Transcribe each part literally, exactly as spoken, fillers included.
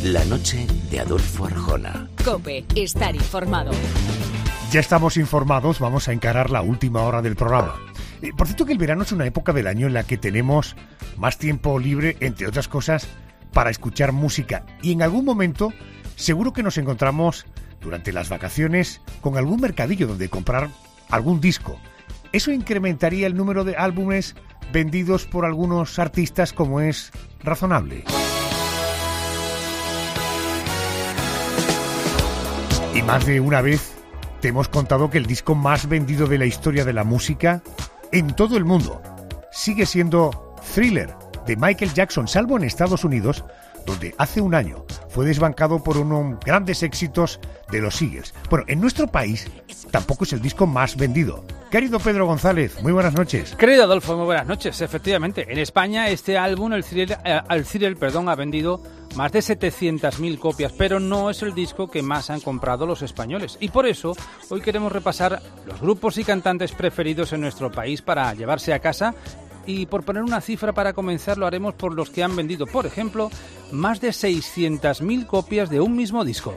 La noche de Adolfo Arjona. COPE, estar informado. Ya estamos informados, vamos a encarar la última hora del programa. Eh, por cierto que el verano es una época del año en la que tenemos más tiempo libre, entre otras cosas, para escuchar música. Y en algún momento seguro que nos encontramos durante las vacaciones con algún mercadillo donde comprar algún disco. Eso incrementaría el número de álbumes vendidos por algunos artistas, como es razonable. Y más de una vez te hemos contado que el disco más vendido de la historia de la música en todo el mundo sigue siendo Thriller, de Michael Jackson, salvo en Estados Unidos, donde hace un año fue desbancado por unos grandes éxitos de los Eagles. Bueno, en nuestro país tampoco es el disco más vendido. Querido Pedro González, muy buenas noches. Querido Adolfo, muy buenas noches. Efectivamente, en España este álbum, el Thriller, eh, el Thriller perdón, ha vendido más de setecientas mil copias, pero no es el disco que más han comprado los españoles. Y por eso hoy queremos repasar los grupos y cantantes preferidos en nuestro país para llevarse a casa. Y por poner una cifra para comenzar, lo haremos por los que han vendido, por ejemplo, más de seiscientas mil copias de un mismo disco.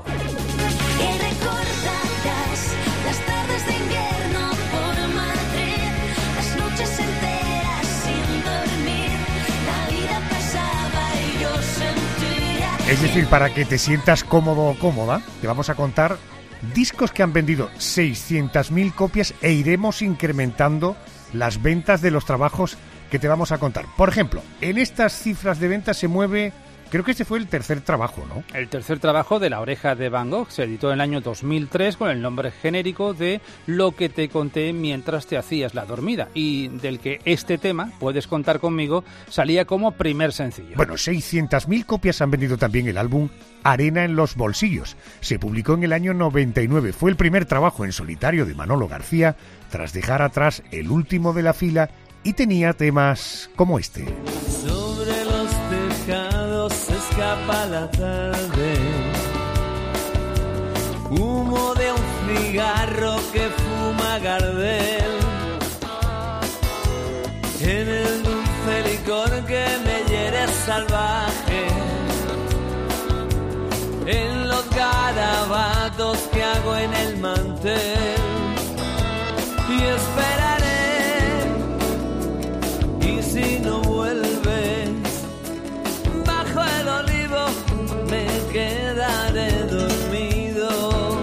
Es decir, para que te sientas cómodo o cómoda, te vamos a contar discos que han vendido seiscientas mil copias e iremos incrementando las ventas de los trabajos que te vamos a contar. Por ejemplo, en estas cifras de ventas se mueve, creo que este fue el tercer trabajo, ¿no? El tercer trabajo de La Oreja de Van Gogh se editó en el año dos mil tres con el nombre genérico de Lo que te conté mientras te hacías la dormida, y del que este tema, Puedes contar conmigo, salía como primer sencillo. Bueno, seiscientas mil copias han vendido también el álbum Arena en los bolsillos. Se publicó en el año noventa y nueve. Fue el primer trabajo en solitario de Manolo García, tras dejar atrás el último de la fila, y tenía temas como este. Sobre los tejados se escapa la tarde, humo de un cigarro que fuma Gardel, en el dulce licor que me hiere salvaje, en los garabatos que hago en el mantel, y esperaré. Y si no vuelves, bajo el olivo me quedaré dormido.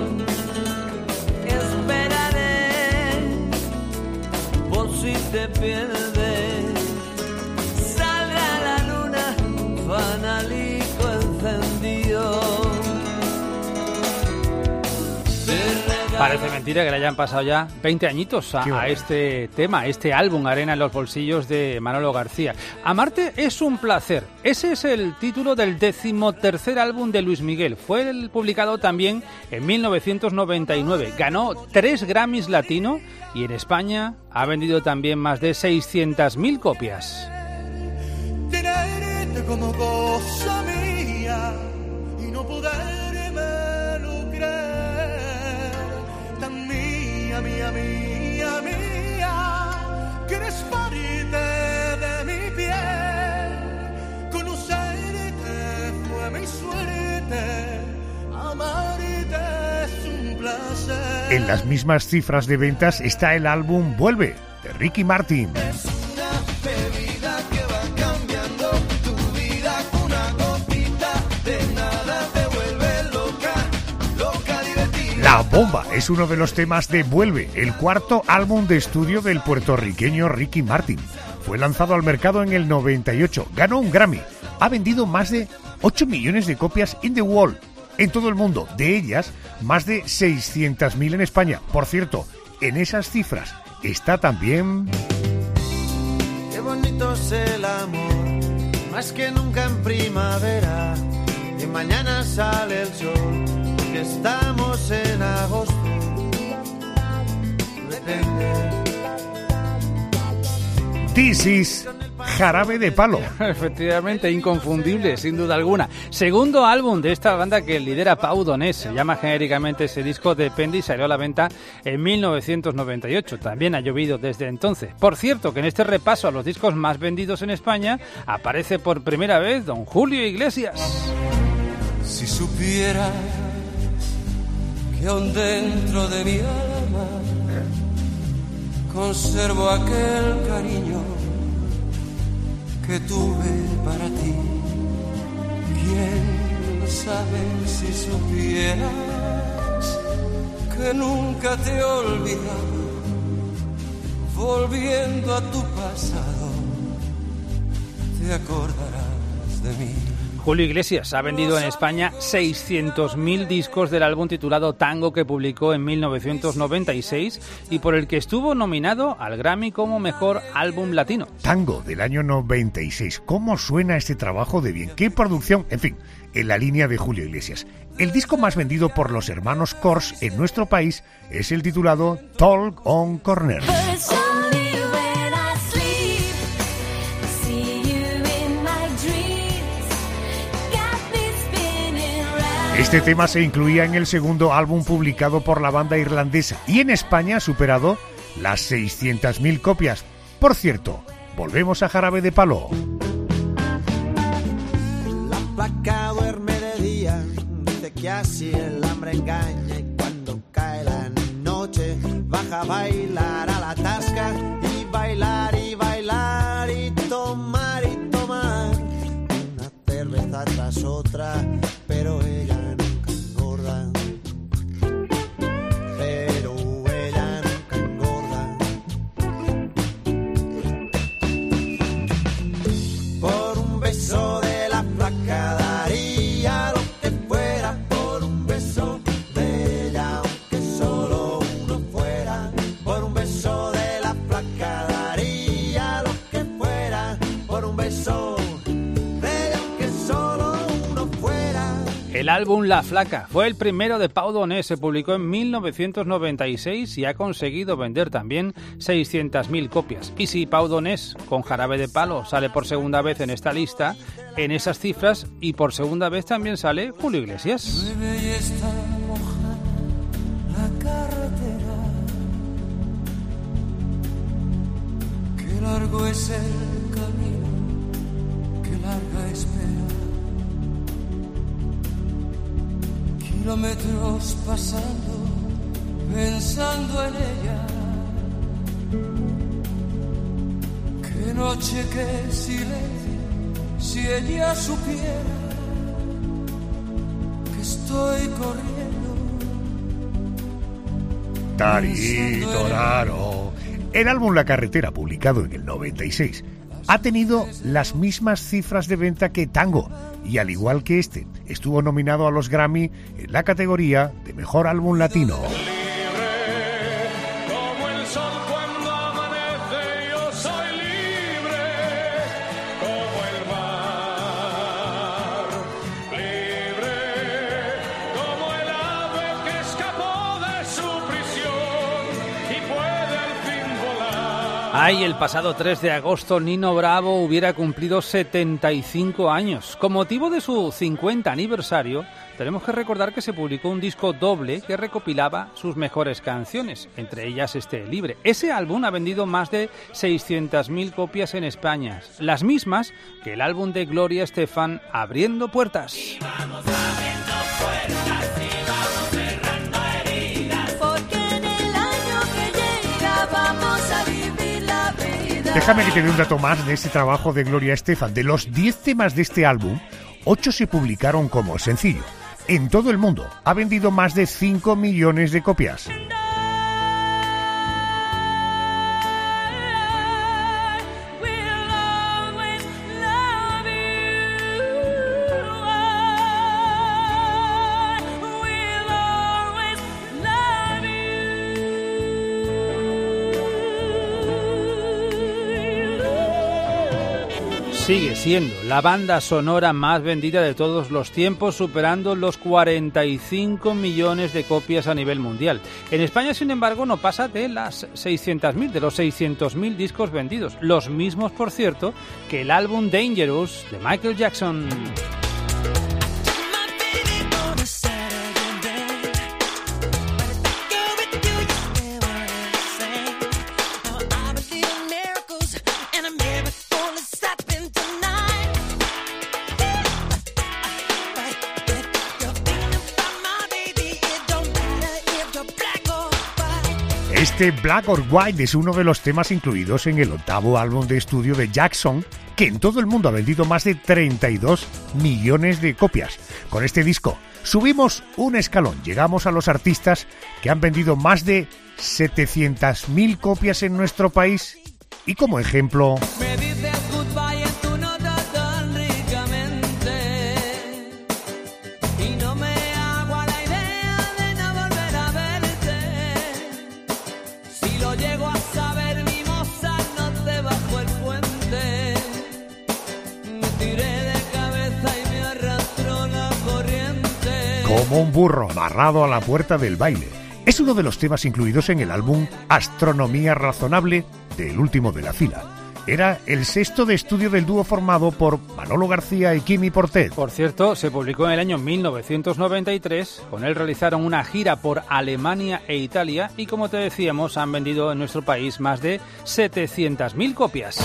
Esperaré por si te pierdes. Saldrá la luna, fanalico encendido. Parece mentira que le hayan pasado ya veinte añitos a, a este tema, a este álbum Arena en los bolsillos de Manolo García. Amarte es un placer. Ese es el título del decimotercer álbum de Luis Miguel. Fue el publicado también en mil novecientos noventa y nueve. Ganó tres Grammys Latino y en España ha vendido también más de seiscientas mil copias. Tenerte como cosa mía y no poderme lo creer. Mía, mía, mía, mía, que eres parte de mi piel. Conocerte fue mi suerte, amarte es un placer. En las mismas cifras de ventas está el álbum Vuelve, de Ricky Martin. Es una bebida que va cambiando tu vida con una gotita de nada te vuelve loca, loca divertida. La Bomba es uno de los temas de Vuelve, el cuarto álbum de estudio del puertorriqueño Ricky Martin. Fue lanzado al mercado en el noventa y ocho, ganó un Grammy, ha vendido más de ocho millones de copias in the world, en todo el mundo, de ellas más de seiscientas mil en España. Por cierto, en esas cifras está también... Qué bonito es el amor, más que nunca en primavera, y mañana sale el sol, que estamos en agosto. Depende. This is Jarabe de Palo. Efectivamente, inconfundible, sin duda alguna. Segundo álbum de esta banda que lidera Pau Donés. Se llama genéricamente ese disco Depende y salió a la venta en mil novecientos noventa y ocho. También ha llovido desde entonces. Por cierto, que en este repaso a los discos más vendidos en España aparece por primera vez Don Julio Iglesias. Si supieras que aún dentro de mi alma conservo aquel cariño que tuve para ti. ¿Quién sabe si supieras que nunca te he olvidado? Volviendo a tu pasado, te acordarás de mí. Julio Iglesias ha vendido en España seiscientos mil discos del álbum titulado Tango, que publicó en mil novecientos noventa y seis y por el que estuvo nominado al Grammy como Mejor Álbum Latino. Tango, del año noventa y seis. ¿Cómo suena este trabajo de bien? ¿Qué producción? En fin, en la línea de Julio Iglesias. El disco más vendido por los hermanos Kors en nuestro país es el titulado Talk on Corners. Este tema se incluía en el segundo álbum publicado por la banda irlandesa y en España ha superado las seiscientas mil copias. Por cierto, volvemos a Jarabe de Palo. La placa duerme de día, dice que así el hambre engaña, y cuando cae la noche baja a bailar a la tasca y bailar y bailar y tomar y tomar una cerveza tras otra, pero ella nunca engorda, pero ella nunca engorda. Por un beso de la flaca daría lo que fuera, por un beso de ella aunque solo uno fuera, por un beso de la flaca daría lo que fuera, por un beso. El álbum La Flaca fue el primero de Pau Donés, se publicó en mil novecientos noventa y seis y ha conseguido vender también seiscientas mil copias. Y si Pau Donés con Jarabe de Palo sale por segunda vez en esta lista, en esas cifras y por segunda vez también sale Julio Iglesias. Llueve y está mojada la carretera, qué largo es el camino, qué larga espera. Kilómetros pasando, pensando en ella. Qué noche, qué silencio, si ella supiera que estoy corriendo. Tarito raro. El álbum La Carretera, publicado en el noventa y seis, ha tenido las mismas cifras de venta que Tango y, al igual que este, estuvo nominado a los Grammy en la categoría de Mejor Álbum Latino. Ay, el pasado tres de agosto Nino Bravo hubiera cumplido setenta y cinco años. Con motivo de su cincuenta aniversario, tenemos que recordar que se publicó un disco doble que recopilaba sus mejores canciones, entre ellas este Libre. Ese álbum ha vendido más de seiscientas mil copias en España, las mismas que el álbum de Gloria Estefan, Abriendo Puertas. Y vamos abriendo puertas y vamos cerrando heridas, porque en el año que llega vamos a vivir. Déjame que te dé un dato más de este trabajo de Gloria Estefan. De los diez temas de este álbum, ocho se publicaron como sencillo. En todo el mundo ha vendido más de cinco millones de copias. Sigue siendo la banda sonora más vendida de todos los tiempos, superando los cuarenta y cinco millones de copias a nivel mundial. En España, sin embargo, no pasa de las seiscientas mil, de los seiscientos mil discos vendidos. Los mismos, por cierto, que el álbum Dangerous de Michael Jackson. Este Black or White es uno de los temas incluidos en el octavo álbum de estudio de Jackson, que en todo el mundo ha vendido más de treinta y dos millones de copias. Con este disco subimos un escalón, llegamos a los artistas que han vendido más de setecientas mil copias en nuestro país y como ejemplo... Me dices goodbye en tu nota tan ricamente y no me hago a la idea de no volver a verte. Si lo llego a saber, mi moza, no te bajo el puente. Me tiré de cabeza y me arrastró la corriente. Como un burro amarrado a la puerta del baile. Es uno de los temas incluidos en el álbum Astronomía Razonable del último de la fila. Era el sexto de estudio del dúo formado por Manolo García y Quimi Portet. Por cierto, se publicó en el año mil novecientos noventa y tres, con él realizaron una gira por Alemania e Italia y como te decíamos, han vendido en nuestro país más de setecientas mil copias.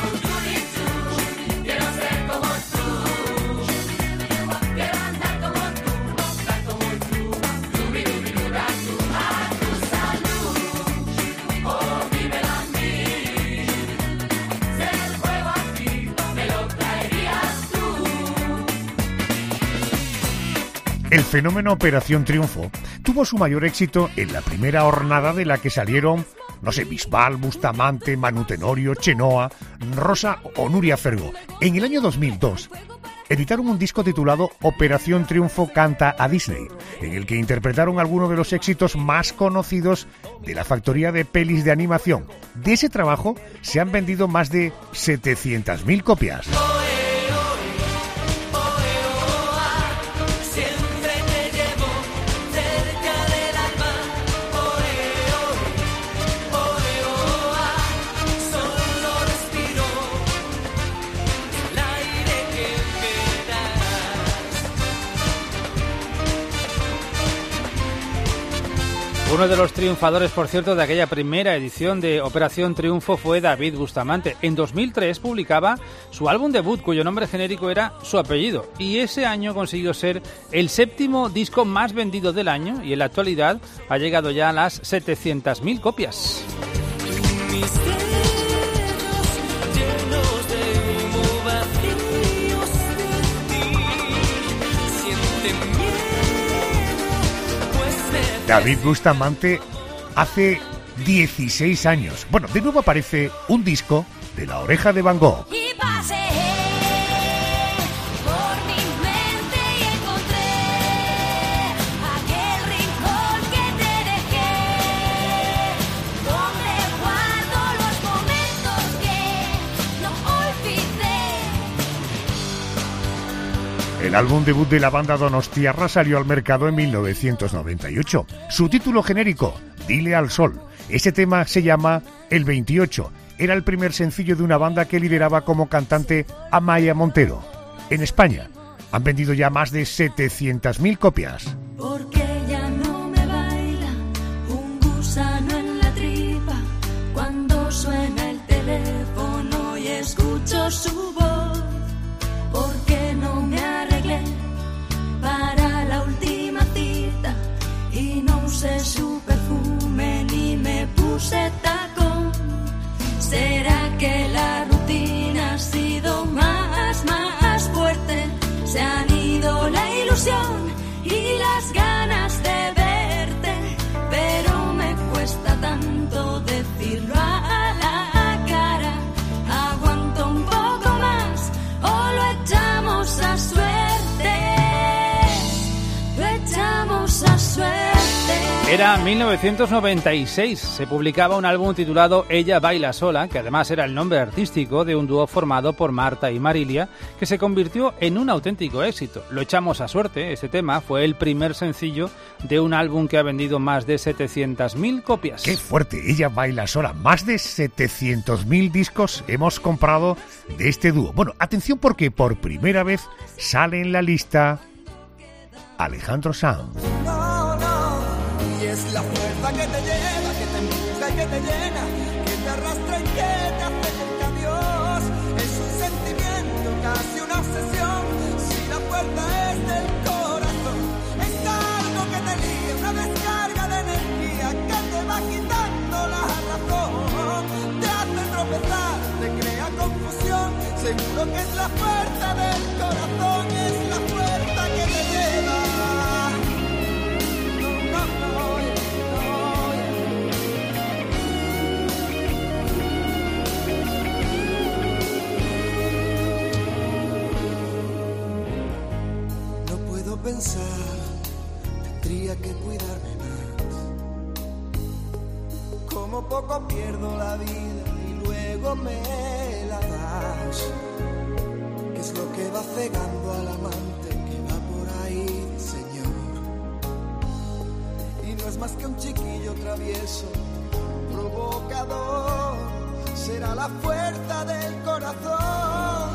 El fenómeno Operación Triunfo tuvo su mayor éxito en la primera hornada de la que salieron, no sé, Bisbal, Bustamante, Manu Tenorio, Chenoa, Rosa o Nuria Fergo. En el año dos mil dos editaron un disco titulado Operación Triunfo canta a Disney, en el que interpretaron algunos de los éxitos más conocidos de la factoría de pelis de animación. De ese trabajo se han vendido más de setecientas mil copias. Uno de los triunfadores, por cierto, de aquella primera edición de Operación Triunfo fue David Bustamante. En dos mil tres publicaba su álbum debut, cuyo nombre genérico era su apellido, y ese año consiguió ser el séptimo disco más vendido del año y en la actualidad ha llegado ya a las setecientas mil copias. David Bustamante hace dieciséis años. Bueno, de nuevo aparece un disco de La Oreja de Van Gogh. Y paseé por mi mente y encontré aquel rincón que te dejé, donde guardo los momentos que no olvidé. El álbum debut de la banda donostiarra salió al mercado en mil novecientos noventa y ocho. Su título genérico, Dile al Sol. Ese tema se llama El veintiocho. Era el primer sencillo de una banda que lideraba como cantante Amaia Montero. En España han vendido ya más de setecientas mil copias. Porque ya no me baila un gusano en la tripa cuando suena el teléfono y escucho su voz. Porque no me arreglé para la última cita y no usé su perfume ni me puse tacón. ¿Será que la rutina ha sido más, más fuerte? Se han ido la ilusión y las ganas de verte, pero me cuesta tanto decirlo a la cara. Aguanto un poco más o lo echamos a suerte, lo echamos a suerte. Era mil novecientos noventa y seis, se publicaba un álbum titulado Ella baila sola, que además era el nombre artístico de un dúo formado por Marta y Marilia, que se convirtió en un auténtico éxito. Lo echamos a suerte, este tema fue el primer sencillo de un álbum que ha vendido más de setecientas mil copias. ¡Qué fuerte! Ella baila sola. Más de setecientos mil discos hemos comprado de este dúo. Bueno, atención porque por primera vez sale en la lista Alejandro Sanz. No, no, y es la fuerza que te lleva, que te empuja y que te llena, que te arrastra y que te acerca a Dios. Es un sentimiento, casi una obsesión, si la puerta es del corazón. Es algo que te liga, una descarga de energía que te va quitando la fuerza del corazón, es la fuerza que te lleva. No, no, no, no. No puedo pensar, tendría que cuidarme más. Como poco pierdo la vida y luego me la das. ¿Qué es lo que va cegando al amante que va por ahí, Señor? Y no es más que un chiquillo travieso, provocador. Será la fuerza del corazón.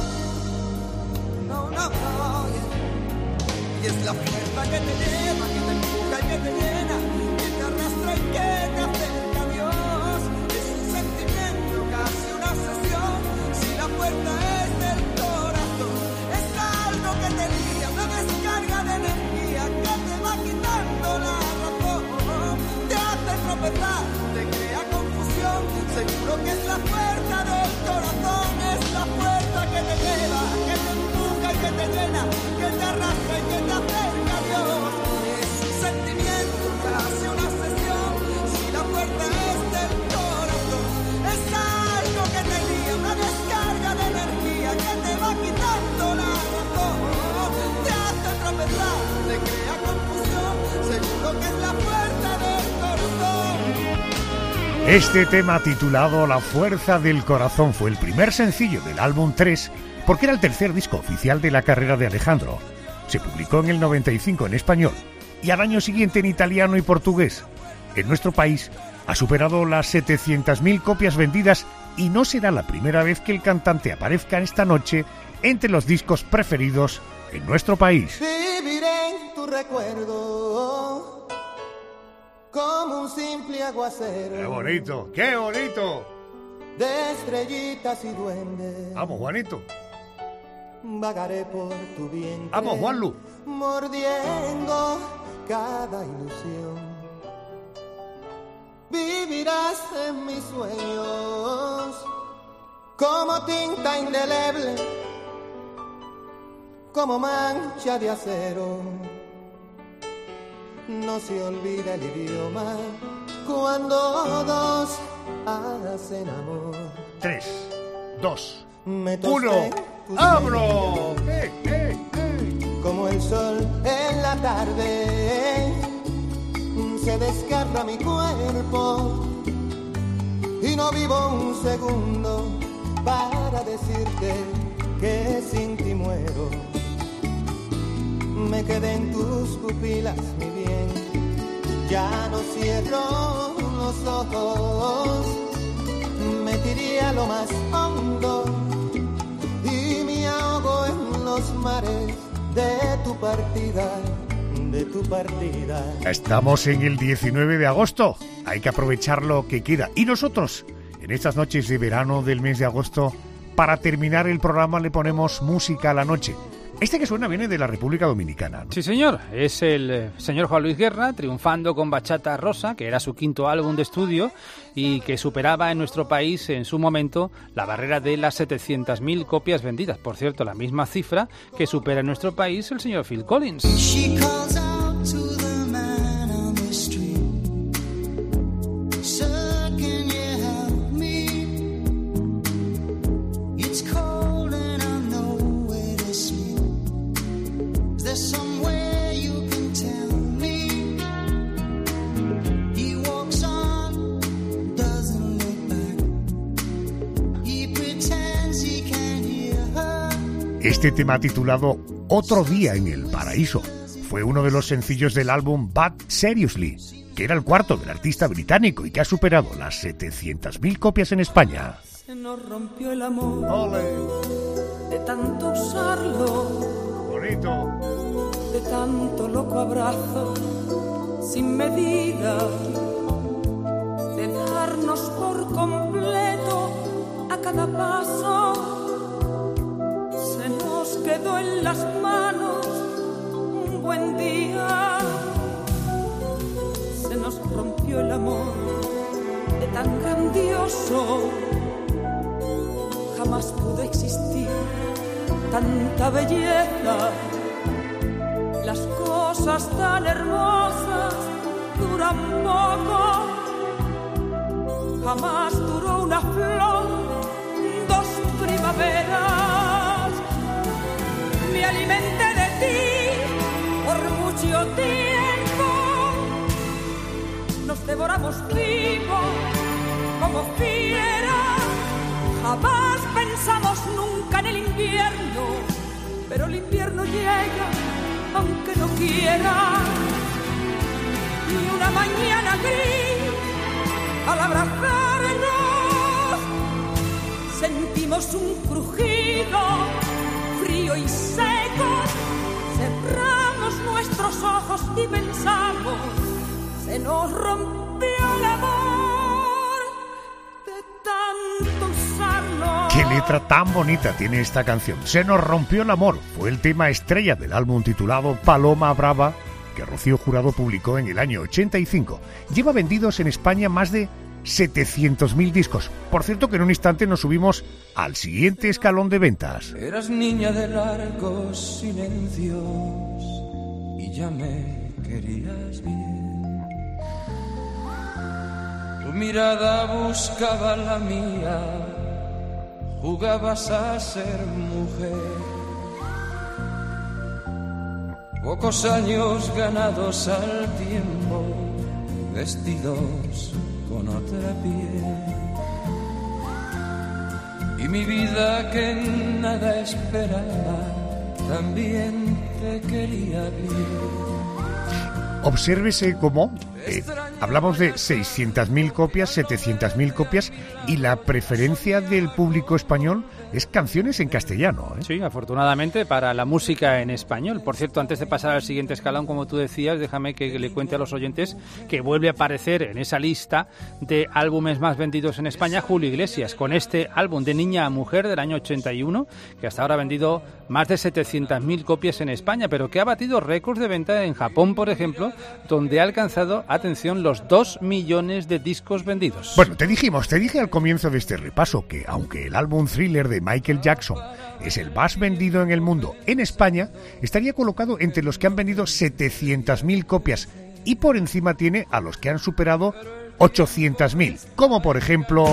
No, no, no. Y es la fuerza que te lleva, que te empuja y que te llena, que te arrastra y que te acerca a Dios. Es un sentimiento, casi una obsesión. Si la fuerza es del corazón, es algo que te guía, una descarga de energía que te va quitando la razón. Te hace tropezar, te crea confusión. Seguro que es la fuerza del corazón, es la fuerza que te lleva, que te empuja y que te llena, que te arrastra y que te acerca a Dios. Es un sentimiento, casi una obsesión. Si la fuerza es del corazón, es algo que te guía, una descarga de energía que te va quitando la razón. Te hace tropezar, te crea confusión. Seguro que es la fuerza del corazón. Este tema titulado La fuerza del corazón fue el primer sencillo del álbum tres, porque era el tercer disco oficial de la carrera de Alejandro. Se publicó en el noventa y cinco en español y al año siguiente en italiano y portugués. En nuestro país ha superado las setecientas mil copias vendidas y no será la primera vez que el cantante aparezca esta noche entre los discos preferidos en nuestro país. Viviré en tu recuerdo como un simple aguacero. ¡Qué bonito! ¡Qué bonito! De estrellitas y duendes. ¡Vamos, Juanito! Vagaré por tu vientre. ¡Vamos, Juanlu! Mordiendo cada ilusión. Vivirás en mis sueños como tinta indeleble, como mancha de acero. No se olvida el idioma cuando dos hacen amor. Tres, dos, Me tosté uno, tus ¡abro! besos, ¡Eh, eh, eh! como el sol en la tarde, se desgarra mi cuerpo y no vivo un segundo para decirte que sin ti muero. Me quedé en tus pupilas, mi bien, ya no cierro los ojos. Me tiré a lo más hondo y me ahogo en los mares de tu partida, de tu partida. Estamos en el diecinueve de agosto, hay que aprovechar lo que queda. Y nosotros, en estas noches de verano del mes de agosto, para terminar el programa le ponemos música a la noche. Este que suena viene de la República Dominicana, ¿no? Sí, señor. Es el eh, señor Juan Luis Guerra triunfando con Bachata Rosa, que era su quinto álbum de estudio y que superaba en nuestro país en su momento la barrera de las setecientas mil copias vendidas. Por cierto, la misma cifra que supera en nuestro país el señor Phil Collins. She calls out to the man on the street. Sir, can you help me? It's cold and I know where to sleep. Is there somewhere you can tell me? He walks on, doesn't look back. He pretends he can't hear her. Este tema titulado Otro día en el paraíso fue uno de los sencillos del álbum Bad Seriously, que era el cuarto del artista británico y que ha superado las setecientas mil copias en España. Se nos rompió el amor ¡Ole! de tanto usarlo, ¡Bonito! de tanto loco abrazo sin medida, de darnos por completo a cada paso. Se nos quedó en las manos un buen día, se nos rompió el amor de tan grandioso. jamás pudo existir tanta belleza. Las cosas tan hermosas duran poco. Jamás duró una flor dos primaveras. Me alimenté de ti por mucho tiempo. Nos devoramos vivos como fieras. Jamás pensamos nunca en el invierno, pero el invierno llega aunque no quiera. Y una mañana gris, al abrazarnos, sentimos un crujido frío y seco. Cerramos nuestros ojos y pensamos, se nos rompió el amor de tanto usarlo. ¡Qué letra tan bonita tiene esta canción! Se nos rompió el amor. Fue el tema estrella del álbum titulado Paloma Brava, que Rocío Jurado publicó en el año ochenta y cinco. Lleva vendidos en España más de setecientos mil discos. Por cierto que en un instante nos subimos al siguiente escalón de ventas. Eras niña de largos silencios y ya me querías bien. Tu mirada buscaba la mía, jugabas a ser mujer. Pocos años ganados al tiempo, vestidos con otra piel. Y mi vida que nada esperaba, también te quería bien. Obsérvese cómo eh, hablamos de seiscientas mil copias, setecientas mil copias, y la preferencia del público español es canciones en castellano, ¿eh? Sí, afortunadamente para la música en español. Por cierto, antes de pasar al siguiente escalón, como tú decías, déjame que le cuente a los oyentes que vuelve a aparecer en esa lista de álbumes más vendidos en España Julio Iglesias, con este álbum de Niña a Mujer del año ochenta y uno, que hasta ahora ha vendido más de setecientas mil copias en España, pero que ha batido récords de venta en Japón, por ejemplo, donde ha alcanzado, atención, los dos millones de discos vendidos. Bueno, te dijimos, te dije al comienzo de este repaso que aunque el álbum Thriller de Michael Jackson es el más vendido en el mundo, en España estaría colocado entre los que han vendido setecientas mil copias y por encima tiene a los que han superado ochocientas mil, como por ejemplo...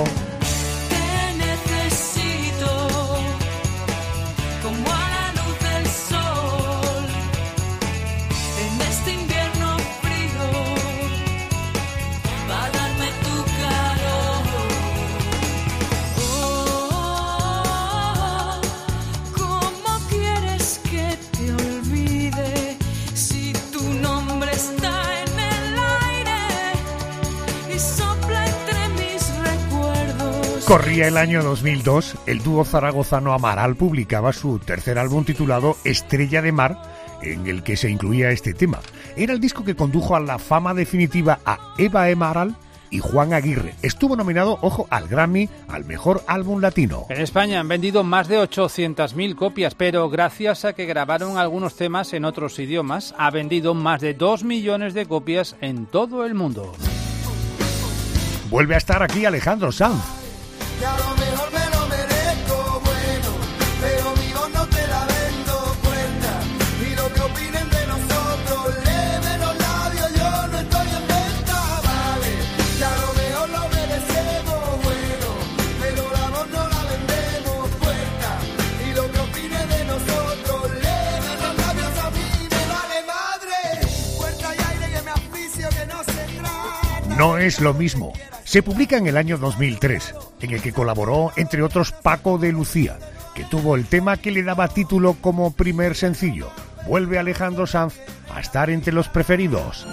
Corría el año dos mil dos, el dúo zaragozano Amaral publicaba su tercer álbum titulado Estrella de Mar, en el que se incluía este tema. Era el disco que condujo a la fama definitiva a Eva Amaral y Juan Aguirre. Estuvo nominado, ojo, al Grammy al mejor álbum latino. En España han vendido más de ochocientas mil copias, pero gracias a que grabaron algunos temas en otros idiomas, ha vendido más de dos millones de copias en todo el mundo. Vuelve a estar aquí Alejandro Sanz. Que a lo mejor me lo merezco, bueno, pero mi voz no te la vendo puesta. Y lo que opinen de nosotros, leve los labios, yo no estoy en venta, vale. Que a lo mejor lo merecemos, bueno, pero la voz no la vendemos puesta. Y lo que opinen de nosotros, leve los labios, a mí me vale madre. Puerta y aire que me asfixio, que no se trata. No es lo mismo. Se publica en el año dos mil tres, en el que colaboró, entre otros, Paco de Lucía, que tuvo el tema que le daba título como primer sencillo. Vuelve Alejandro Sanz a estar entre los preferidos.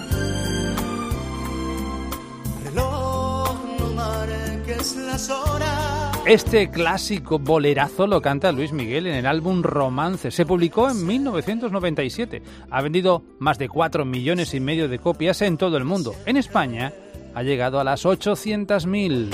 Reloj, no marques las horas. Este clásico bolerazo lo canta Luis Miguel en el álbum Romance. Se publicó en mil novecientos noventa y siete. Ha vendido más de cuatro millones y medio de copias en todo el mundo. En España ha llegado a las ochocientas mil.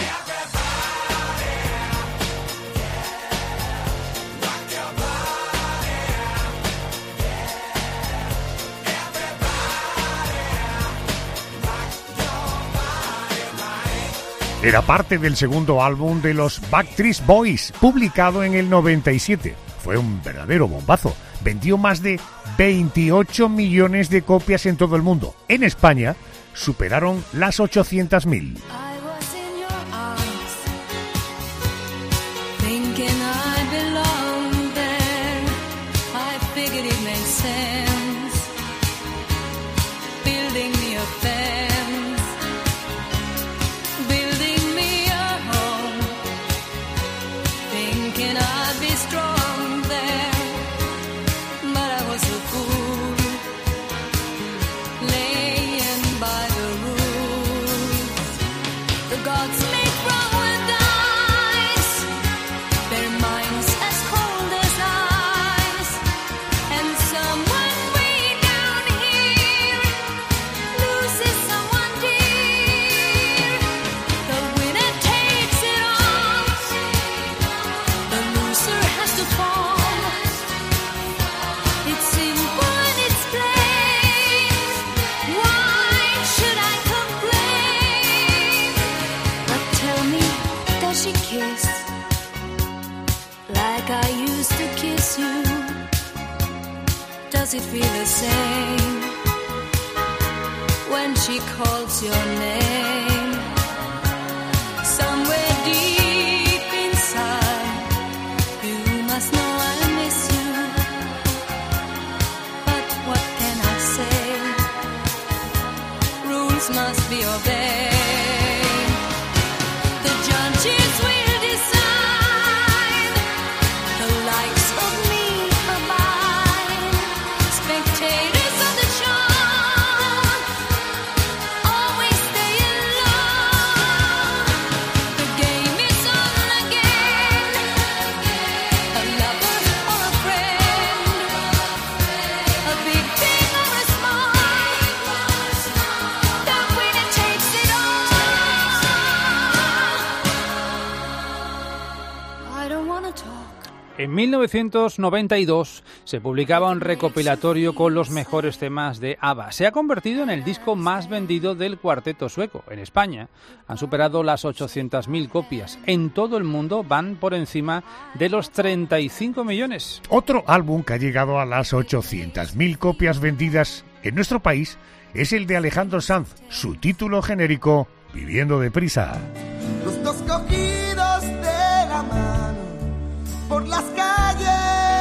Era parte del segundo álbum de los Backstreet Boys, publicado en el noventa y siete. Fue un verdadero bombazo. Vendió más de veintiocho millones de copias en todo el mundo. En España superaron las ochocientas mil. Does it feel the same when she calls your name? Somewhere deep inside, you must know I miss you. But what can I say? Rules must be obeyed. The judges will decide the likes of me. En mil novecientos noventa y dos se publicaba un recopilatorio con los mejores temas de ABBA. Se ha convertido en el disco más vendido del cuarteto sueco. En España han superado las ochocientas mil copias. En todo el mundo van por encima de los treinta y cinco millones. Otro álbum que ha llegado a las ochocientas mil copias vendidas en nuestro país es el de Alejandro Sanz. Su título genérico, Viviendo deprisa. Los dos cogidos de la mano por las calles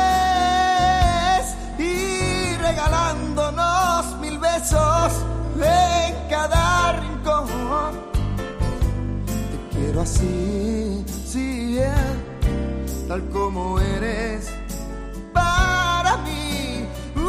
y regalándonos mil besos en cada rincón. Te quiero así, sí, yeah, tal como eres para mí. Uh,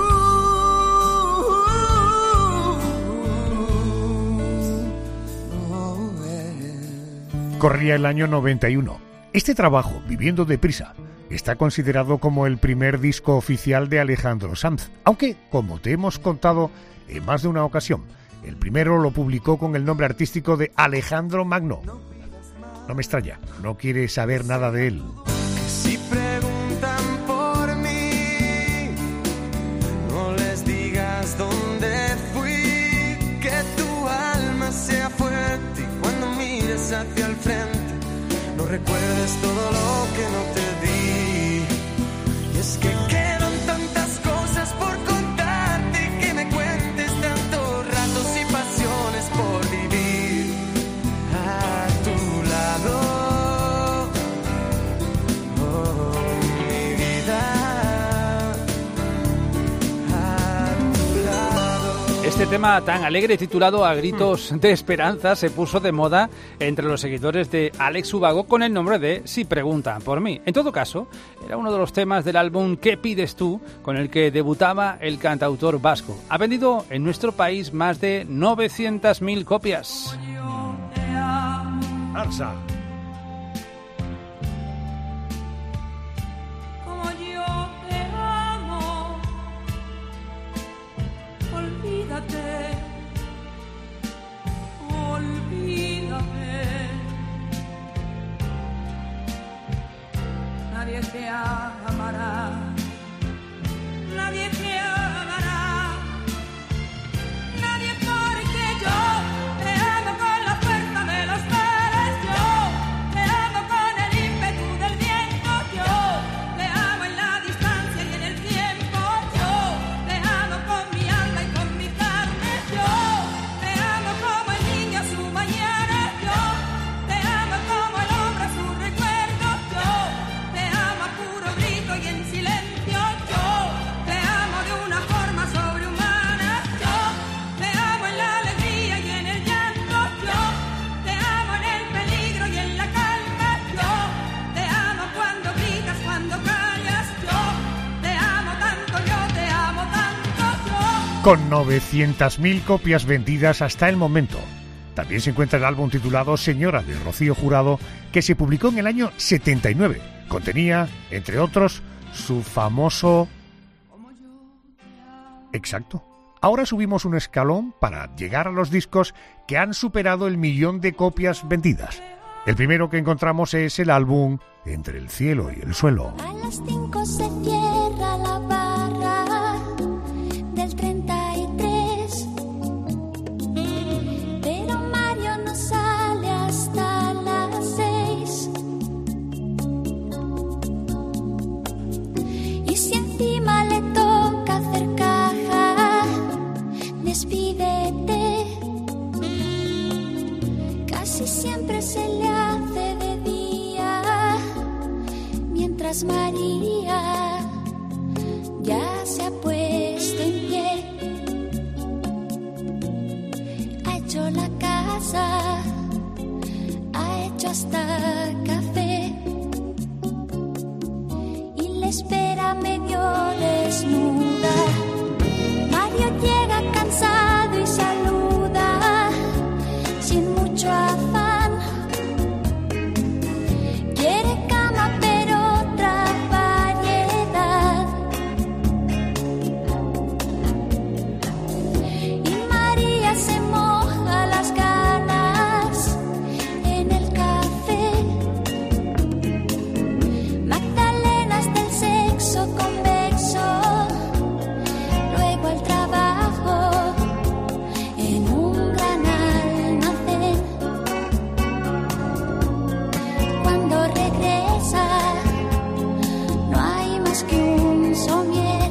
uh, uh, yeah. Corría el año noventa y uno. Este trabajo, Viviendo deprisa, está considerado como el primer disco oficial de Alejandro Sanz, aunque, como te hemos contado en más de una ocasión, el primero lo publicó con el nombre artístico de Alejandro Magno. No me extraña, no quiere saber nada de él. Si preguntan por mí, no les digas dónde fui, que tu alma sea fuerte y cuando mires hacia el frente no recuerdes todo lo que no te di. Y es que quedan tantas cosas por contarte, que me cuentes tantos ratos y pasiones por vivir a tu lado. Oh, mi vida, a tu lado. Este tema tan alegre, titulado A gritos de esperanza, se puso de moda entre los seguidores de Alex Ubago con el nombre de Si preguntan por mí. En todo caso, era uno de los temas del álbum ¿Qué pides tú?, con el que debutaba el cantautor vasco. Ha vendido en nuestro país más de novecientas mil copias. Alza. Como yo te amo, olvídate, olvídate. Nadie te amará, nadie te amará, nadie porque yo te amo con la fuerza de los mares. con novecientas mil copias vendidas hasta el momento. También se encuentra el álbum titulado Señora, de Rocío Jurado, que se publicó en el año setenta y nueve. Contenía, entre otros, su famoso... Exacto. Ahora subimos un escalón para llegar a los discos que han superado el millón de copias vendidas. El primero que encontramos es el álbum Entre el cielo y el suelo. A las cinco se cierra la barra del treinta y tres, pero Mario no sale hasta las seis. Y si encima le toca hacer caja, despídete. Casi siempre se le hace de día, mientras María ya se ha puesto en pie. Ha hecho la casa, ha hecho hasta café y le espera medio desnuda. Mario llega cansado y saluda sin mucho afán. Quiere cama pero otra variedad. Y María se moja las ganas en el café. Magdalenas del sexo convexo, luego al trabajo en un gran almacén. Cuando regresa no hay más que un somier,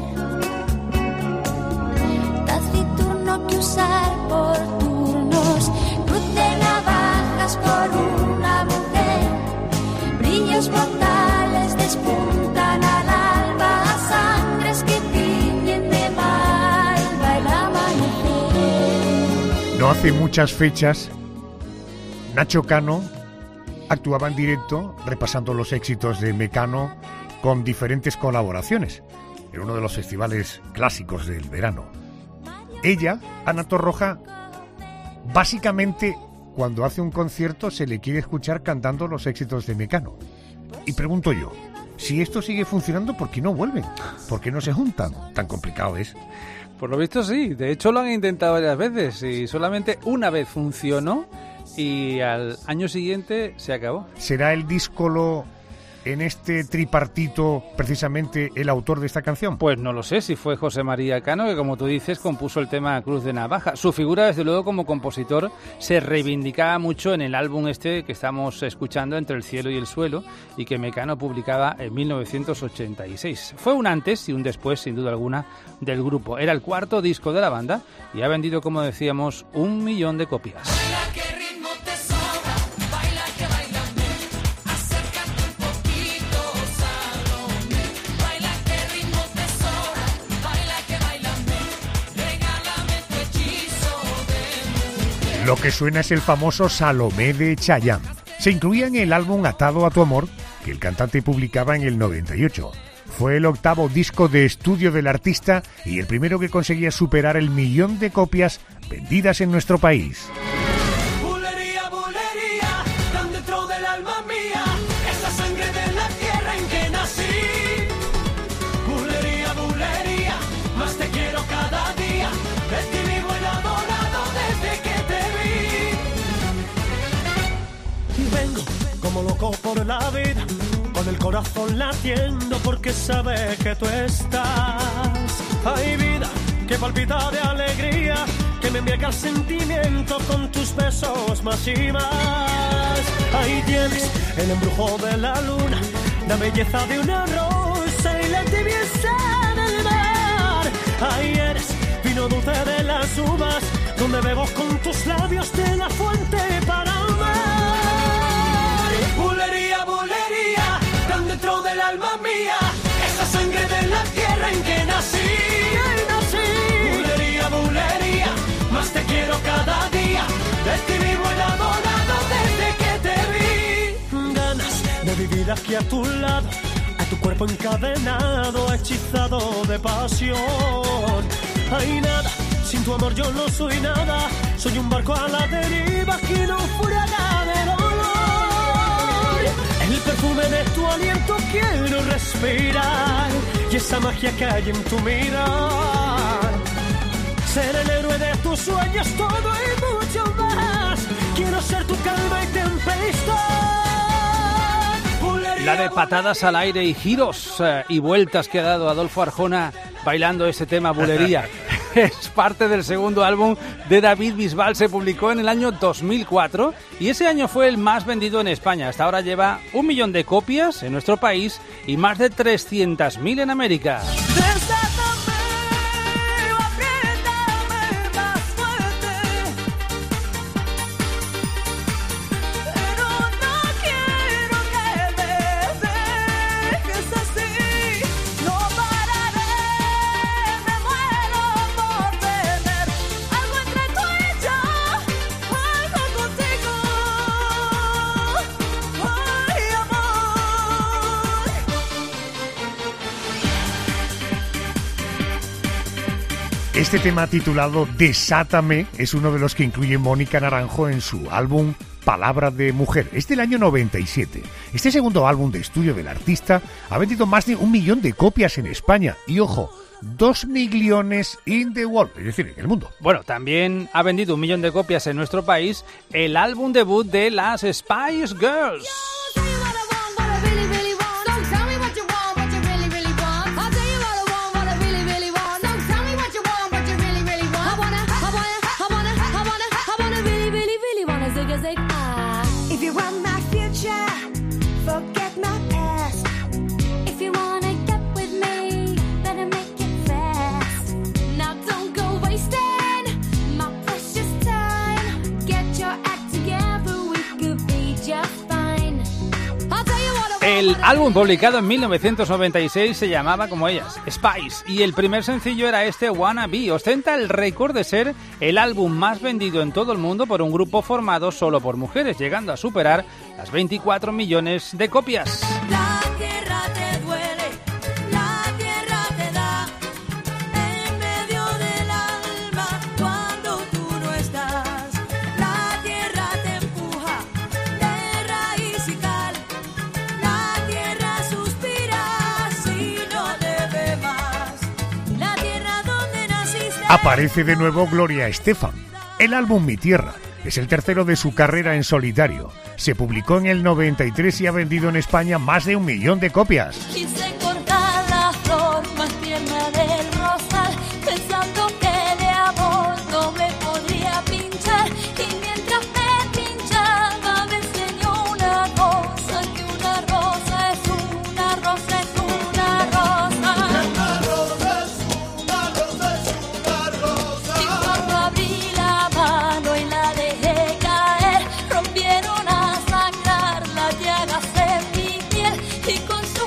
taciturno que usar por turnos, cruz de navajas por una mujer, brillos brutales despuntan al alba, sangres que tiñen de malva el amanecer. No hace muchas fechas, Nacho Cano actuaba en directo repasando los éxitos de Mecano con diferentes colaboraciones en uno de los festivales clásicos del verano. Ella, Ana Torroja, básicamente cuando hace un concierto se le quiere escuchar cantando los éxitos de Mecano. Y pregunto yo, si esto sigue funcionando, ¿por qué no vuelven? ¿Por qué no se juntan? Tan complicado es. Por lo visto sí, de hecho lo han intentado varias veces y solamente una vez funcionó y al año siguiente se acabó. ¿Será el díscolo en este tripartito precisamente el autor de esta canción? Pues no lo sé, si fue José María Cano, que como tú dices compuso el tema Cruz de Navaja. Su figura, desde luego, como compositor se reivindicaba mucho en el álbum este que estamos escuchando, Entre el cielo y el suelo, y que Mecano publicaba en mil novecientos ochenta y seis. Fue un antes y un después, sin duda alguna, del grupo. Era el cuarto disco de la banda y ha vendido, como decíamos, un millón de copias. Lo que suena es el famoso Salomé de Chayanne. Se incluía en el álbum Atado a tu amor, que el cantante publicaba en el noventa y ocho. Fue el octavo disco de estudio del artista y el primero que conseguía superar el millón de copias vendidas en nuestro país. Bulería, bulería, tan dentro del alma mía, esa sangre de la tierra en que nací. Bulería, bulería, más te quiero cada día, de ti vivo enamorado desde que te vi. Vengo como loco por la vida, con el corazón latiendo porque sabe que tú estás. Hay vida que palpita de alegría, que me embriaga el sentimiento con tus besos más y más. Ahí tienes el embrujo de la luna, la belleza de una rosa y la tibieza del mar. Ahí eres vino dulce de las uvas, donde bebo con tus labios de la fuente para amar. Bulería, bulería, tan dentro del alma mía, esa sangre de la tierra en que nací. Bulería, bulería, más te quiero cada día, de ti vivo enamorado desde que te vi. Ganas de vivir aquí a tu lado, a tu cuerpo encadenado, hechizado de pasión. Hay nada Sin tu amor yo no soy nada, soy un barco a la deriva que no furada de dolor. El perfume de tu aliento quiero respirar y esa magia que hay en tu mirar. Ser el héroe de tus sueños, todo y mucho más. Quiero ser tu calma y tempestad. La de patadas al aire y giros eh, y vueltas que ha dado Adolfo Arjona bailando ese tema Bulería. Es parte del segundo álbum de David Bisbal, se publicó en el año dos mil cuatro y ese año fue el más vendido en España. Hasta ahora lleva un millón de copias en nuestro país y más de trescientas mil en América. Este tema titulado Desátame es uno de los que incluye Mónica Naranjo en su álbum Palabra de Mujer. Es del año noventa y siete. Este segundo álbum de estudio del artista ha vendido más de un millón de copias en España. Y ojo, dos millones in the world, es decir, en el mundo. Bueno, también ha vendido un millón de copias en nuestro país el álbum debut de las Spice Girls. El álbum publicado en mil novecientos noventa y seis se llamaba como ellas, Spice, y el primer sencillo era este Wanna Be. Ostenta el récord de ser el álbum más vendido en todo el mundo por un grupo formado solo por mujeres, llegando a superar las veinticuatro millones de copias. La tierra te duele, la tierra te da en medio del alma cuando tú no estás. La tierra te empuja de raíz y cal. La tierra suspira si no te ve más. La tierra donde naciste. Aparece de nuevo Gloria Estefan. El álbum Mi Tierra es el tercero de su carrera en solitario. Se publicó en el noventa y tres y ha vendido en España más de un millón de copias. Quise cortar la flor más tierna del rosal, pensando que de amor no me podría pinchar. Y mientras me pinchaba me enseñó una cosa, que una rosa es una rosa es una rosa. Una rosa es una rosa es una rosa. Y cuando abrí la mano y la dejé caer, rompieron a sangrar las llagas en mi piel. Y con su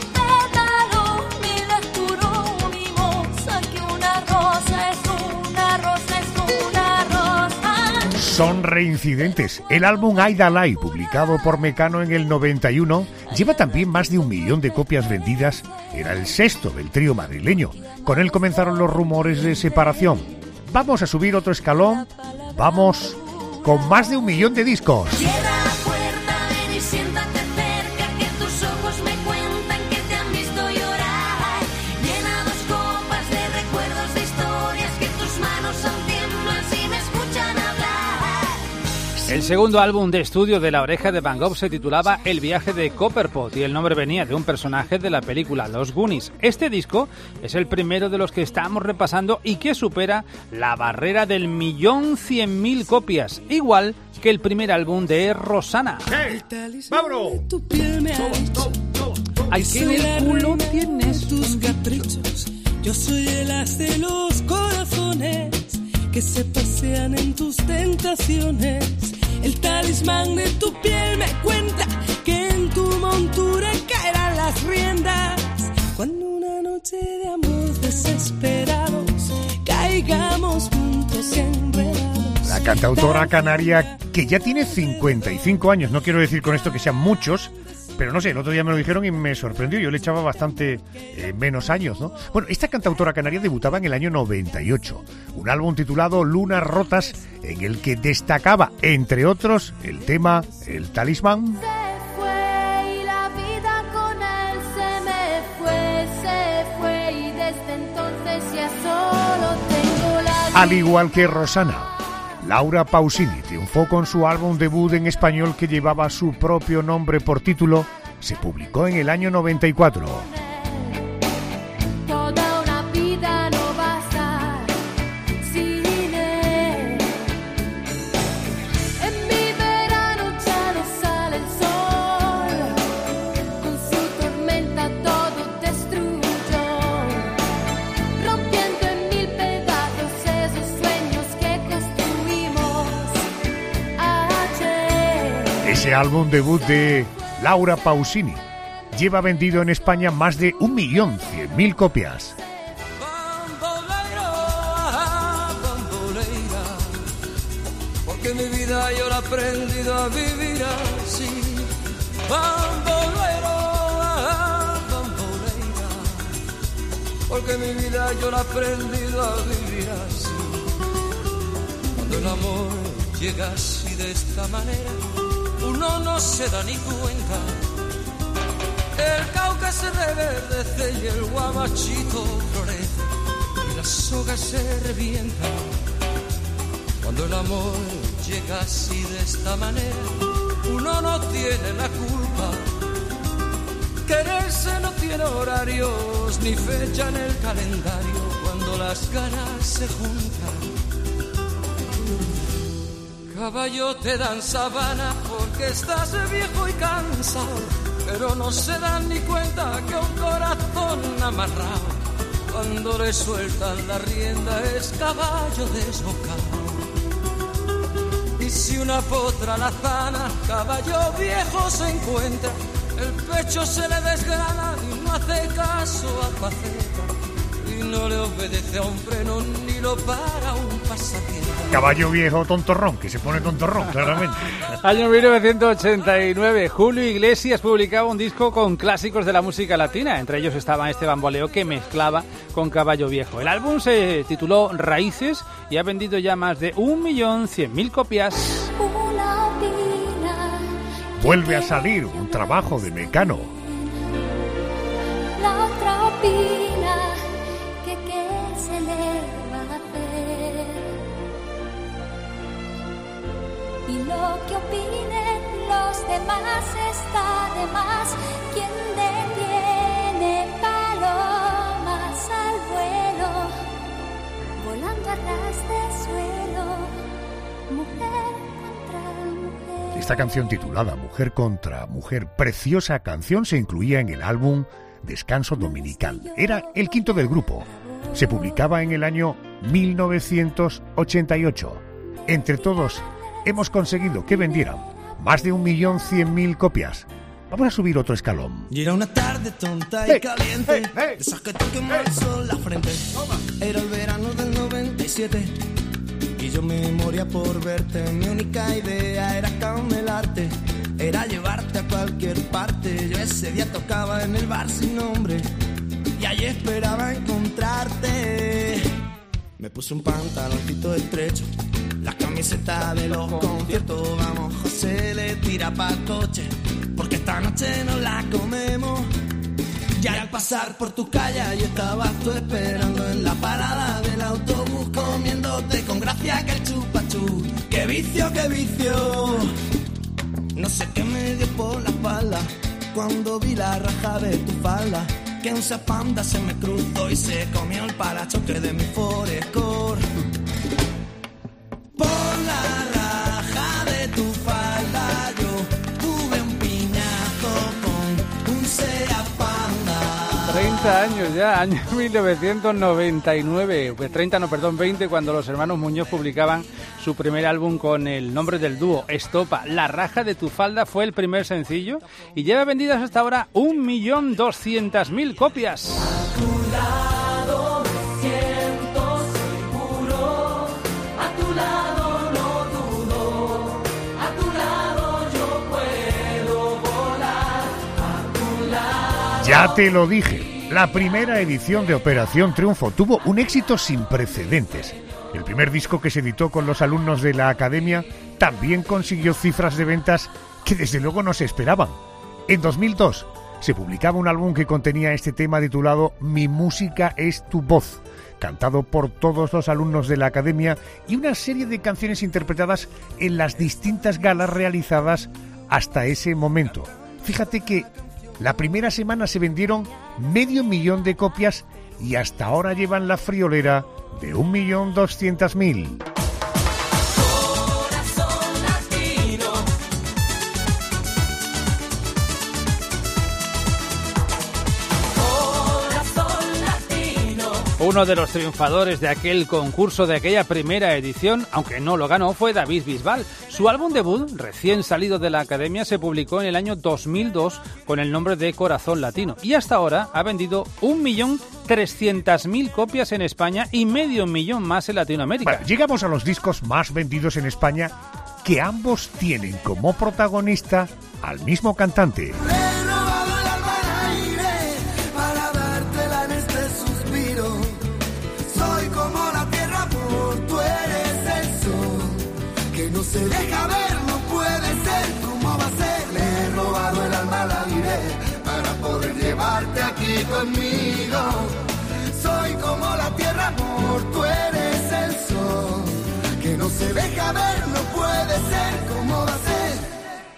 pétalo me las curó mi moza, que una rosa es una rosa es una rosa. Son reincidentes. El álbum Aidalay, publicado por Mecano en el noventa y uno, lleva también más de un millón de copias vendidas. Era el sexto del trío madrileño. Con él comenzaron los rumores de separación. Vamos a subir otro escalón. Vamos con más de un millón de discos. Cierra la puerta, ven y siéntate cerca, que tus ojos me cuentan que te han visto llorar. Llena dos copas de recuerdos, de historias, que tus manos aún tiemblan si me escuchan hablar. El segundo álbum de estudio de La Oreja de Van Gogh se titulaba El viaje de Copperpot y el nombre venía de un personaje de la película Los Goonies. Este disco es el primero de los que estamos repasando y que supera la barrera del millón cien mil copias, igual que el primer álbum de Rosana. ¡Hey! ¡Vámonos! Tu piel me ha hecho. Ay, que en el culo tienes tus caprichos. Yo soy el as de los corazones que se pasean en tus tentaciones. El talismán de tu piel me cuenta que en tu montura caerán las riendas. Cuando una noche de amor desesperados caigamos juntos enredados. La cantautora canaria, que ya tiene cincuenta y cinco años, no quiero decir con esto que sean muchos, pero no sé, el otro día me lo dijeron y me sorprendió. Yo le echaba bastante eh, menos años, ¿no? Bueno, esta cantautora canaria debutaba en el año noventa y ocho. Un álbum titulado Lunas Rotas, en el que destacaba, entre otros, el tema El Talismán. Se fue y la vida con él se me fue, se fue y desde entonces ya solo tengo la... Al igual que Rosana, Laura Pausini triunfó con su álbum debut en español que llevaba su propio nombre por título. Se publicó en el año noventa y cuatro. Toda una vida no va a estar sin él. En mi verano ya no sale el sol, con su tormenta todo destruyó, rompiendo en mil pedazos esos sueños que construimos ayer. Ese álbum debut de Laura Pausini lleva vendido en España más de un millón cien mil copias. Bamboleira, bamboleira, porque mi vida yo la he aprendido a vivir así. Bambolero, bamboleira, porque mi vida yo la he aprendido a vivir así. Cuando el amor llega así de esta manera, uno no se da ni cuenta. El cauca se reverdece y el guamachito florece y la soga se revienta. Cuando el amor llega así de esta manera, uno no tiene la culpa. Quererse no tiene horarios ni fecha en el calendario. Cuando las ganas se juntan, caballo te dan sabana porque estás viejo y cansado, pero no se dan ni cuenta que un corazón amarrado, cuando le sueltan la rienda, es caballo desbocado. Y si una potra alazana, caballo viejo se encuentra, el pecho se le desgrana y no hace caso a faceta, y no le obedece a un freno ni lo para un pasatiempo. Caballo viejo tontorrón, que se pone tontorrón, claramente. Año mil novecientos ochenta y nueve, Julio Iglesias publicaba un disco con clásicos de la música latina. Entre ellos estaba este bamboleo que mezclaba con Caballo Viejo. El álbum se tituló Raíces y ha vendido ya más de un millón cien mil copias. Vuelve a salir un trabajo de Mecano. La otra opina que qué se le va a hacer, y lo que opinen los demás está de más. Quien detiene palomas al vuelo, volando a ras de suelo, mujer contra mujer. Esta canción titulada Mujer contra Mujer, preciosa canción, se incluía en el álbum Descanso Dominical. Era el quinto del grupo. Se publicaba en el año mil novecientos ochenta y ocho. Entre todos hemos conseguido que vendieran más de un millón cien mil copias. Vamos a subir otro escalón. Y era una tarde tonta y hey, caliente, hey, hey. de esas que te quema el sol la frente. Era el verano del noventa y siete y yo me moría por verte. Mi única idea era camelarte, era llevarte a cualquier parte. Yo ese día tocaba en el bar sin nombre y allí esperaba encontrarte. Me puse un pantaloncito estrecho, la camiseta de los conciertos. Vamos, José, le tira pa'l coche, porque esta noche nos la comemos. Y al pasar por tu calle, yo estabas tú esperando en la parada del autobús, comiéndote con gracia que el chupachú. ¡Qué vicio, qué vicio! No sé qué me dio por la espalda cuando vi la raja de tu falda, que un zapanda se me cruzó y se comió el parachoque de mi Forescore. Por la raja de tu falda yo tuve un piñazo con un Seat Panda. treinta años ya, año mil novecientos noventa y nueve, pues treinta no, perdón, veinte, cuando los hermanos Muñoz publicaban su primer álbum con el nombre del dúo, Estopa. La raja de tu falda fue el primer sencillo y lleva vendidas hasta ahora un millón doscientas mil copias. A tu lado me siento seguro, a tu lado no dudo, a tu lado yo puedo volar, Ya te lo dije, la primera edición de Operación Triunfo tuvo un éxito sin precedentes. El primer disco que se editó con los alumnos de la academia también consiguió cifras de ventas que desde luego no se esperaban. En dos mil dos se publicaba un álbum que contenía este tema titulado Mi música es tu voz, cantado por todos los alumnos de la academia, y una serie de canciones interpretadas en las distintas galas realizadas hasta ese momento. Fíjate que la primera semana se vendieron medio millón de copias y hasta ahora llevan la friolera de un millón doscientas mil. Uno de los triunfadores de aquel concurso, de aquella primera edición, aunque no lo ganó, fue David Bisbal. Su álbum debut, recién salido de la academia, se publicó en el año dos mil dos con el nombre de Corazón Latino. Y hasta ahora ha vendido un millón trescientas mil copias en España y medio millón más en Latinoamérica. Bueno, llegamos a los discos más vendidos en España, que ambos tienen como protagonista al mismo cantante. No se deja ver, no puede ser, ¿cómo va a ser? Le he robado el alma al aire para poder llevarte aquí conmigo. Soy como la tierra, amor, tú eres el sol. Que no se deja ver, no puede ser, ¿cómo va a ser?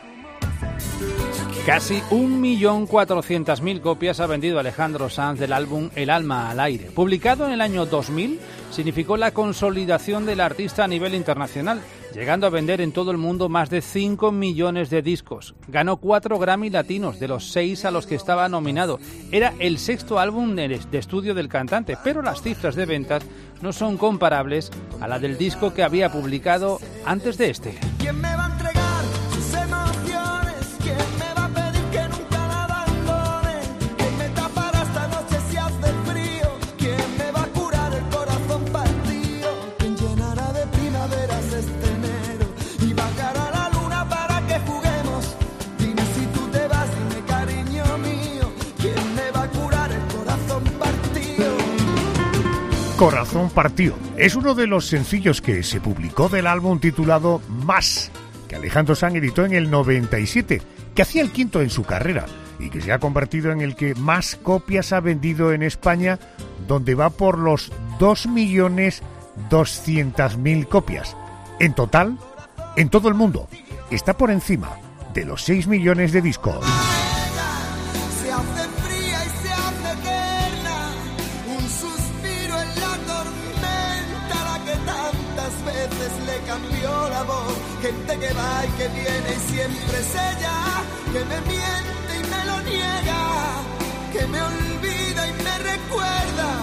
Casi un millón cuatrocientas mil copias ha vendido Alejandro Sanz del álbum El alma al aire. Publicado en el año dos mil, significó la consolidación del artista a nivel internacional, llegando a vender en todo el mundo más de cinco millones de discos. Ganó cuatro Grammy latinos, de los seis a los que estaba nominado. Era el sexto álbum de estudio del cantante, pero las cifras de ventas no son comparables a la del disco que había publicado antes de este. ¿Quién me va a entregar sus emociones? ¿Quién me va a pedir que nunca la abandone? ¿Quién me tapará esta noche si hace frío? ¿Quién me va a curar el corazón partido? ¿Quién llenará de primaveras este enero y bajará la luna para que juguemos? Dime si tú te vas, dime cariño mío, ¿quién me va a curar el corazón partido? Corazón partido es uno de los sencillos que se publicó del álbum titulado Más, que Alejandro Sanz editó en el noventa y siete, que hacía el quinto en su carrera y que se ha convertido en el que más copias ha vendido en España, donde va por los dos millones doscientas mil copias. En total, en todo el mundo, está por encima de los seis millones de discos. Se hace fría y se hace eterna, un suspiro en la tormenta, la que tantas veces le cambió la voz. Gente que va y que viene y siempre es ella, que me miente y me lo niega, que me olvida y me recuerda.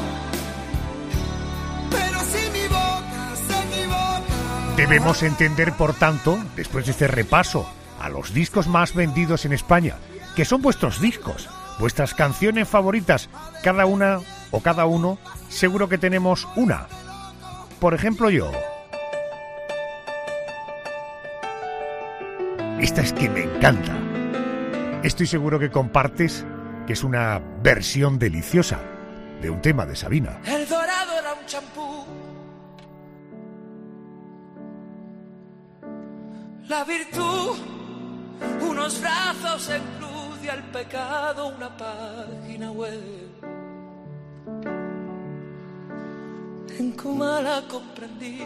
Pero si mi boca se equivoca. Debemos entender, por tanto, después de este repaso a los discos más vendidos en España, que son vuestros discos, vuestras canciones favoritas, cada una o cada uno, seguro que tenemos una. Por ejemplo, yo. Esta es que me encanta. Estoy seguro que compartes que es una versión deliciosa de un tema de Sabina. El dorado era un champú, la virtud, unos brazos en cruz, y el pecado una página web. En Kumala comprendí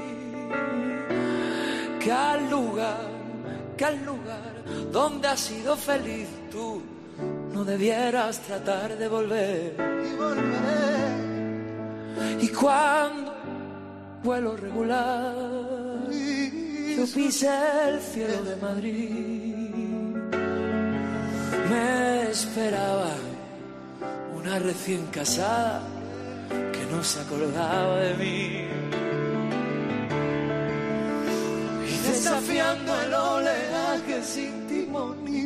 que al lugar, que al lugar donde has sido feliz tú, no debieras tratar de volver. Y volveré. Y cuando vuelo regular, yo pisé el cielo de Madrid, me esperaba una recién casada que no se acordaba de mí. Y desafiando el oleaje sin timón ni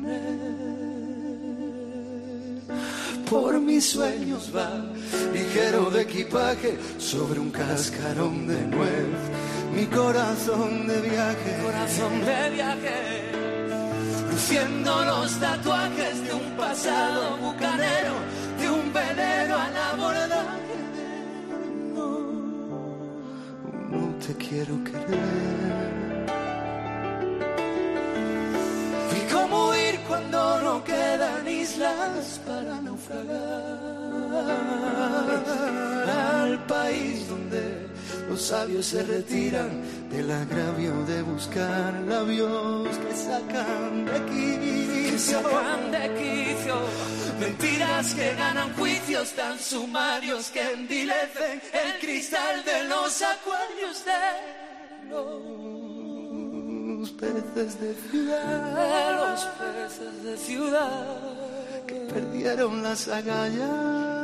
timonel, por mis sueños va ligero de equipaje sobre un cascarón de nuez. Mi corazón de viaje, corazón de viaje, luciendo los tatuajes de un pasado bucanero, de un velero al abordaje. No, no te quiero querer. Vi cómo huir cuando no quedan islas para naufragar, al país donde los sabios se retiran del agravio de buscar labios que sacan de quicio, que sacan de quicio, mentiras que ganan juicios tan sumarios que envilecen el cristal de los acuarios de los peces de ciudad, de los peces de ciudad que perdieron las agallas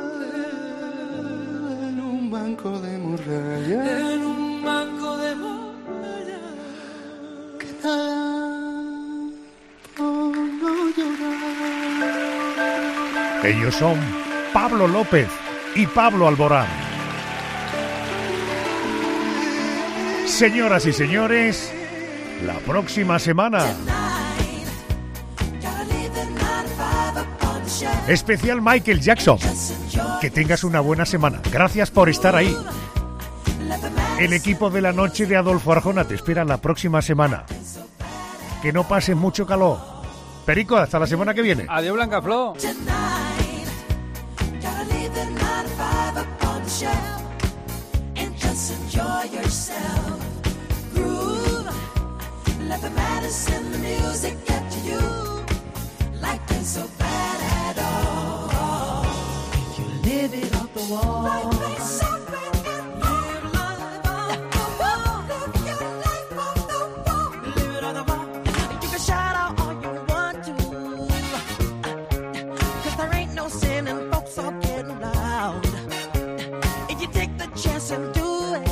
en un banco de morralla, en un banco de morralla, que nada por no llorar. Ellos son Pablo López y Pablo Alborán. Señoras y señores, la próxima semana especial Michael Jackson. Que tengas una buena semana. Gracias por estar ahí. El equipo de la noche de Adolfo Arjona te espera la próxima semana. Que no pases mucho calor. Perico, hasta la semana que viene. Adiós, Blanca Flo. Let the madness in the music get to you. Like it's so bad at all. You live it off the wall. Like it's so bad at all. Live life off the wall. Live your life off the wall. Live it off the wall. You can shout out all you want to, 'cause there ain't no sin and folks are getting loud. If you take the chance and do it,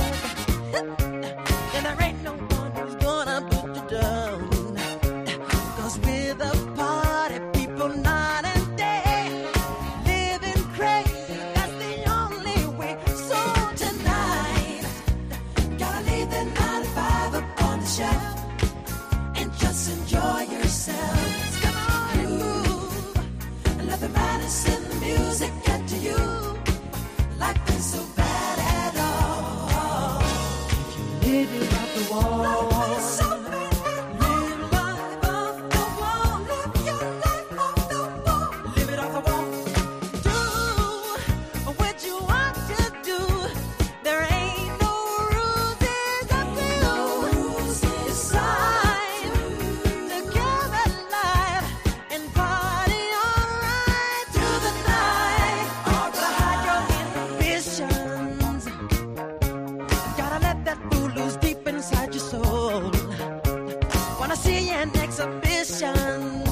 then there ain't no one who's gonna put you down. 'Cause with a party, people night and day, living crazy, that's the only way. So tonight, gotta leave the nine to five up on the shelf and just enjoy yourself. Come on and move, and let the madness in the music get to you. Like it's so bad at all. Live it off the wall. Like it's so bad at all. Live life off the wall. Live your life off the wall. Live it off the wall. Do what you want to do. There ain't no rules, it's up to you. It's time to give it life and party alright through the night. But hide your inhibitions. Gotta let that fool loose deep inside your soul. Wanna see an exhibition.